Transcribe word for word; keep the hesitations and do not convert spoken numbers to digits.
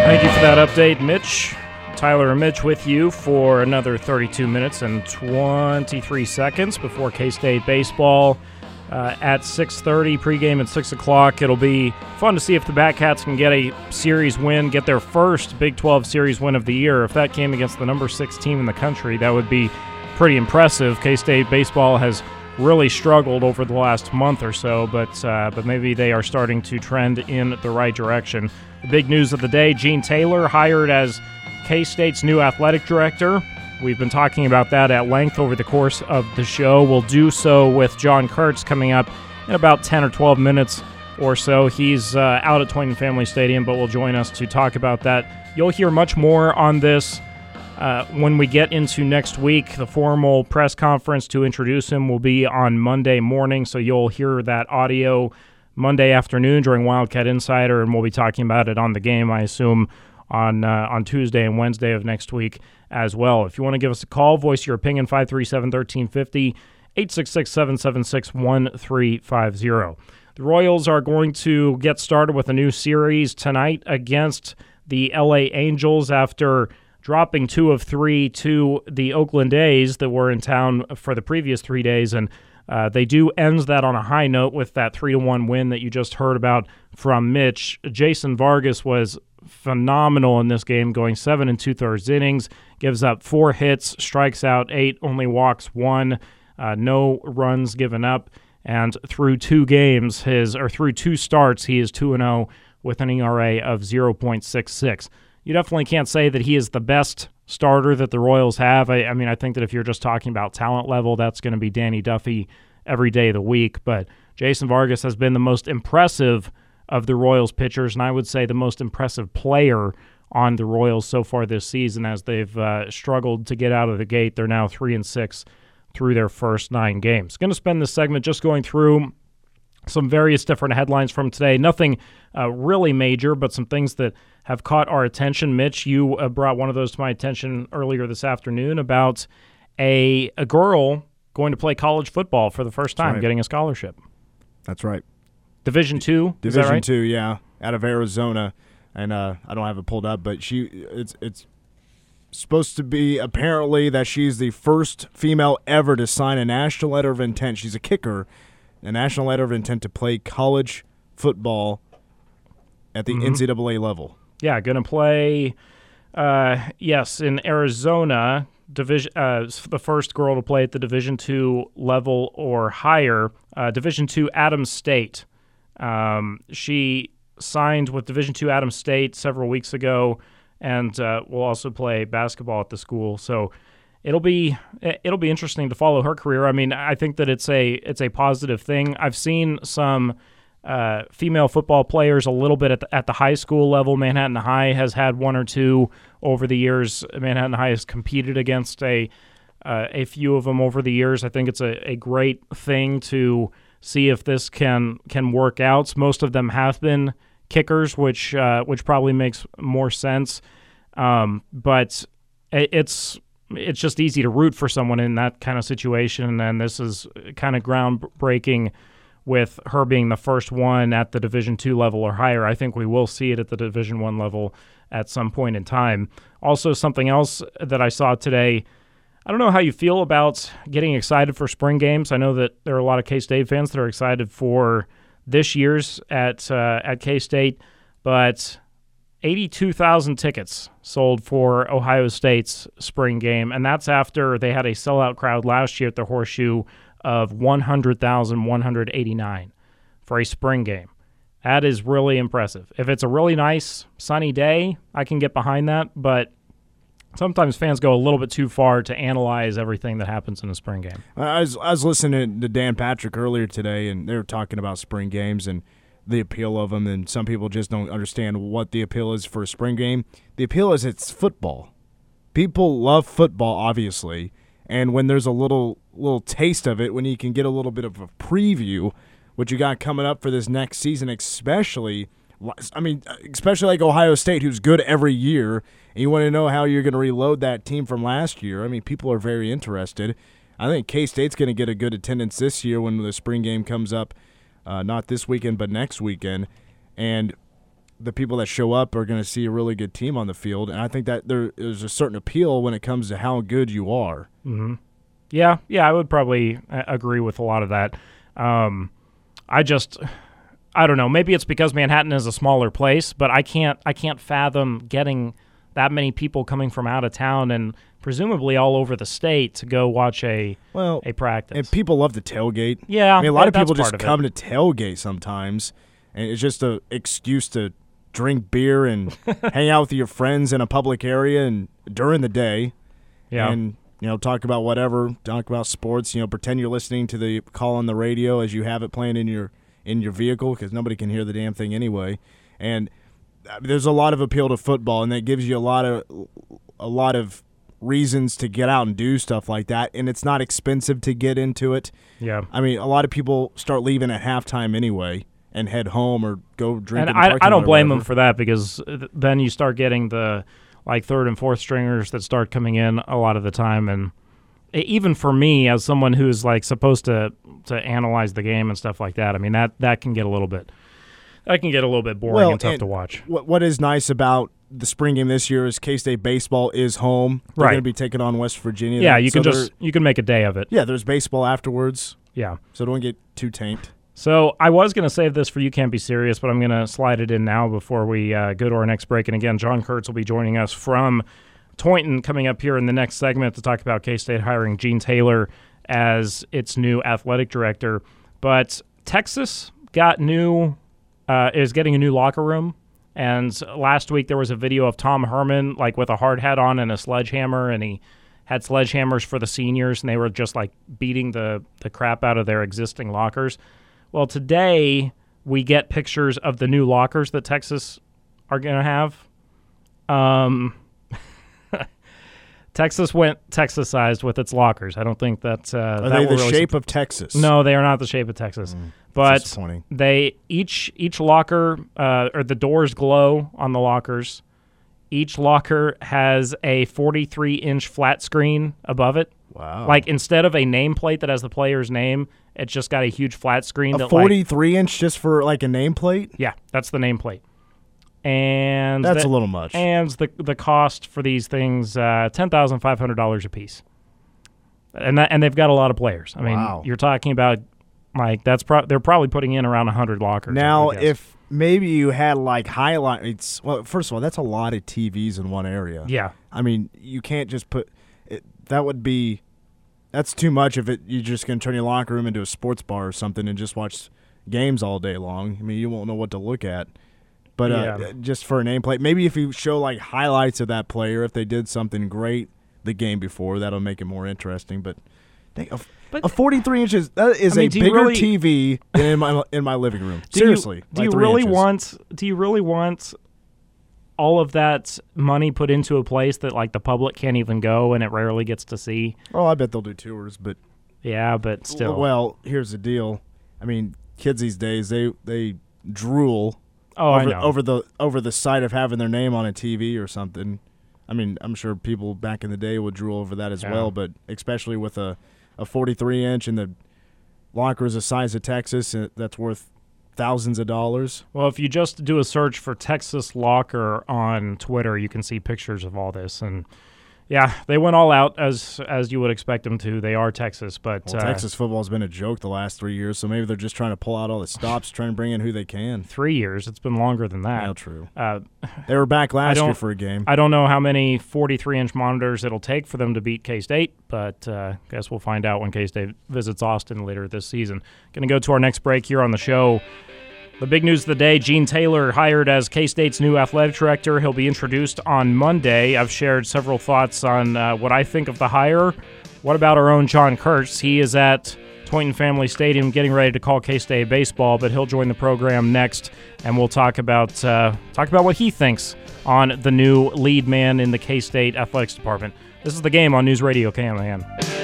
Thank you for that update, Mitch. Tyler and Mitch with you for another thirty-two minutes and twenty-three seconds before K-State baseball uh, at six thirty, pregame at six o'clock. It'll be fun to see if the Batcats can get a series win, get their first Big twelve series win of the year. If that came against the number six team in the country, that would be pretty impressive. K-State baseball has really struggled over the last month or so, but uh, but maybe they are starting to trend in the right direction. The big news of the day, Gene Taylor hired as K-State's new athletic director. We've been talking about that at length over the course of the show. We'll do so with John Kurtz coming up in about ten or twelve minutes or so. He's uh, out at Toynton Family Stadium, but will join us to talk about that. You'll hear much more on this uh, when we get into next week. The formal press conference to introduce him will be on Monday morning, so you'll hear that audio Monday afternoon during Wildcat Insider, and we'll be talking about it on the game, I assume, on uh, on Tuesday and Wednesday of next week as well. If you want to give us a call, voice your opinion, five three seven, one three five zero, eight six six, seven seven six, one three five zero. The Royals are going to get started with a new series tonight against the L A Angels after dropping two of three to the Oakland A's that were in town for the previous three days, and Uh, they do end that on a high note with that three to one win that you just heard about from Mitch. Jason Vargas was phenomenal in this game, going seven and two-thirds innings, gives up four hits, strikes out eight, only walks one, uh, no runs given up. And through two games, his or through two starts, he is two and oh with an E R A of zero point six six. You definitely can't say that he is the best starter that the Royals have. I, I mean, I think that if you're just talking about talent level, that's going to be Danny Duffy every day of the week. But Jason Vargas has been the most impressive of the Royals pitchers, and I would say the most impressive player on the Royals so far this season as they've uh, struggled to get out of the gate. They're now three and six through their first nine games. Going to spend this segment just going through some various different headlines from today. Nothing uh, really major, but some things that have caught our attention. Mitch, you uh, brought one of those to my attention earlier this afternoon about a a girl going to play college football for the first time, right. getting a scholarship. That's right. Division two, Division is that right? two, yeah, out of Arizona, and uh, I don't have it pulled up, but she it's it's supposed to be apparently that she's the first female ever to sign a national letter of intent. She's a kicker. A national letter of intent to play college football at the mm-hmm. N C double A level. Yeah, going to play, uh, yes, in Arizona, division. Uh, the first girl to play at the Division two level or higher. Uh, Division two Adams State. Um, she signed with Division two Adams State several weeks ago, and uh, will also play basketball at the school. So It'll be it'll be interesting to follow her career. I mean, I think that it's a it's a positive thing. I've seen some uh, female football players a little bit at the, at the high school level. Manhattan High has had one or two over the years. Manhattan High has competed against a uh, a few of them over the years. I think it's a, a great thing to see if this can can work out. Most of them have been kickers, which uh, which probably makes more sense. Um, but it, it's It's just easy to root for someone in that kind of situation, and this is kind of groundbreaking with her being the first one at the Division two level or higher. I think we will see it at the Division one level at some point in time. Also, something else that I saw today, I don't know how you feel about getting excited for spring games. I know that there are a lot of K-State fans that are excited for this year's at uh, at K-State, but eighty-two thousand tickets sold for Ohio State's spring game, and that's after they had a sellout crowd last year at the Horseshoe of one hundred thousand one hundred eighty-nine for a spring game. That is really impressive. If it's a really nice, sunny day, I can get behind that, but sometimes fans go a little bit too far to analyze everything that happens in a spring game. I was, I was listening to Dan Patrick earlier today, and they were talking about spring games and the appeal of them, and some people just don't understand what the appeal is for a spring game. The appeal is it's football. People love football, obviously, and when there's a little little taste of it, when you can get a little bit of a preview, what you got coming up for this next season, especially, I mean, especially like Ohio State, who's good every year, and you want to know how you're going to reload that team from last year. I mean, people are very interested. I think K-State's going to get a good attendance this year when the spring game comes up. Uh, not this weekend, but next weekend. And the people that show up are going to see a really good team on the field, and I think that there is a certain appeal when it comes to how good you are. Mm-hmm. Yeah, yeah, I would probably agree with a lot of that. Um, I just, I don't know. Maybe it's because Manhattan is a smaller place, but I can't, I can't fathom getting that many people coming from out of town and presumably all over the state to go watch a well, a practice. And people love to tailgate. Yeah, I mean, a lot that, of people that's just come to tailgate sometimes, and it's just an excuse to drink beer and hang out with your friends in a public area and during the day. Yeah. And you know, talk about whatever, talk about sports. You know, pretend you're listening to the call on the radio as you have it playing in your in your vehicle because nobody can hear the damn thing anyway. And there's a lot of appeal to football, and that gives you a lot of a lot of reasons to get out and do stuff like that. And it's not expensive to get into it. Yeah, I mean, a lot of people start leaving at halftime anyway and head home or go drink. And in the I, parking I don't lot or blame whatever. them for that because then you start getting the like third and fourth stringers that start coming in a lot of the time. And even for me, as someone who's like supposed to to analyze the game and stuff like that, I mean that that can get a little bit that can get a little bit boring well, and tough and to watch. What what is nice about the spring game this year is K-State baseball is home. They're Right. going to be taking on West Virginia. Yeah, you so can just you can make a day of it. yeah. There's baseball afterwards, Yeah. so don't get too tanked. So I was going to save this for You Can't Be Serious, but I'm going to slide it in now before we uh, go to our next break. And again, John Kurtz will be joining us from Toynton coming up here in the next segment to talk about K-State hiring Gene Taylor as its new athletic director. But Texas got new uh, is getting a new locker room. And last week there was a video of Tom Herman like with a hard hat on and a sledgehammer, and he had sledgehammers for the seniors, and they were just like beating the, the crap out of their existing lockers. Well, today we get pictures of the new lockers that Texas are going to have. Um, Texas went Texas-sized with its lockers. I don't think that uh, Are that they will the really shape of Texas? No, they are not the shape of Texas. Mm, but disappointing. they each each locker uh, or the doors glow on the lockers. Each locker has a forty-three inch flat screen above it. Wow! Like instead of a nameplate that has the player's name, it's just got a huge flat screen. a that forty-three like, inch just for like a nameplate? Yeah, that's the nameplate. And That's the, a little much. And the the cost for these things uh, ten thousand five hundred dollars a piece. And that and they've got a lot of players. I mean, Wow. you're talking about like that's pro- they're probably putting in around a hundred lockers. Now, I guess. if maybe you had like highlights, well, first of all, that's a lot of T Vs in one area. yeah, I mean, you can't just put it, that would be that's too much if it you're just going to turn your locker room into a sports bar or something and just watch games all day long. I mean, you won't know what to look at. But uh, Yeah. just for a nameplate, maybe if you show like highlights of that player, if they did something great the game before, that'll make it more interesting. But, dang, a, But- a forty-three inches that is I mean, a do you bigger really- T V than in my in my living room. Do Seriously, you, do like you three really inches. want? Do you really want all of that money put into a place that like the public can't even go and it rarely gets to see? Oh, I bet they'll do tours, but Yeah, but still. well, here's the deal. I mean, kids these days they they drool. oh, I over, know. over the over the sight of having their name on a T V or something. I mean, I'm sure people back in the day would drool over that as Yeah. well, but especially with a, a forty-three inch and the locker is the size of Texas, uh, that's worth thousands of dollars. Well, if you just do a search for Texas Locker on Twitter, you can see pictures of all this. And yeah, they went all out as as you would expect them to. They are Texas, but Well, uh, Texas football's been a joke the last three years, so maybe they're just trying to pull out all the stops, trying to bring in who they can. three years. It's been longer than Yeah, that. true. Uh, They were back last year don't- for a game. I don't know how many forty-three inch monitors it'll take for them to beat K-State, but uh, guess we'll find out when K-State visits Austin later this season. Going to go to our next break here on the show. The big news of the day, Gene Taylor hired as K-State's new athletic director. He'll be introduced on Monday. I've shared several thoughts on uh, what I think of the hire. What about our own John Kurtz? He is at Toynton Family Stadium getting ready to call K-State baseball, but he'll join the program next, and we'll talk about uh, talk about what he thinks on the new lead man in the K-State athletics department. This is The Game on News Radio K M A N.